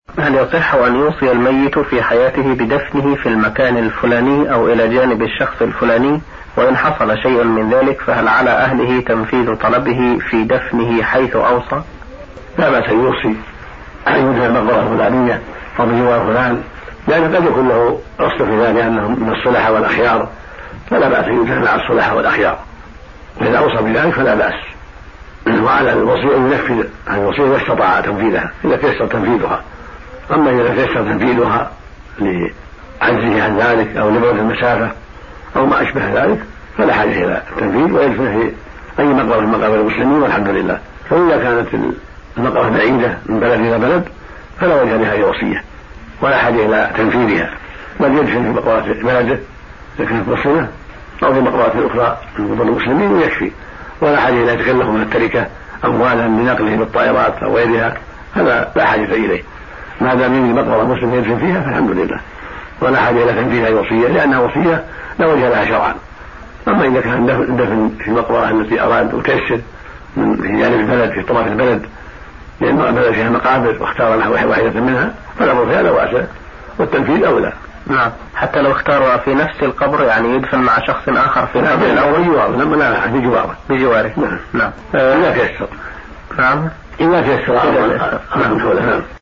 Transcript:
هل يصح أن يوصي الميت في حياته بدفنه في المكان الفلاني أو إلى جانب الشخص الفلاني، وإن حصل شيء من ذلك فهل على أهله تنفيذ طلبه في دفنه حيث أوصى؟ لا بأس أن يوصي أن يدفن المقبرة الفلانية أو بجوار فلان، لأن قد يكون له أصل في ذلك أنهم من الصلح والأخيار، فلا بأس أن يدفن مع الصلح والأخيار، وإذا أوصى بذلك فلا بأس. وعلى الوصي أن ينفذ الوصية إذا استطاع تنفيذها، إذا تيسر تنفيذها. أما إذا تيسر تنفيذها لعجزه عن ذلك أو لبعد المسافة أو ما أشبه ذلك فلا حاجة إلى التنفيذ، ويدفن في أي مقبرة من مقابر المسلمين والحمد لله. فإذا كانت المقبرة بعيدة من بلد إلى بلد فلا وجه لها وصية ولا حاجة إلى تنفيذها، بل يدفن في مقبرة بلده إذا كانت مسلمة أو في مقبرة أخرى من قبور المسلمين ويكفي، ولا حاجة إلى يتكلف من التركة أموالا لنقله بالطائرات أو غيرها، هذا لا حاجة إليه. ما دام يجي مقبرة مسلم يدفن فيها فالحمد لله، ولا حاجة إلى تنفيذ أي وصية لأنها وصية لا وجه لها شرعا. أما إذا كان دفن في المقبرة التي أراد وتيسر في جانب البلد في طرف البلد لأن البلد فيها مقابر واختار له واحدة منها فالأمر فيها لا بأس، والتنفيذ أولى. نعم، حتى لو اختار في نفس القبر يعني يدفن مع شخص آخر في القبر الأول بجواره، لا بجواره. نعم. إذا تيسر. نعم. إذا تيسر.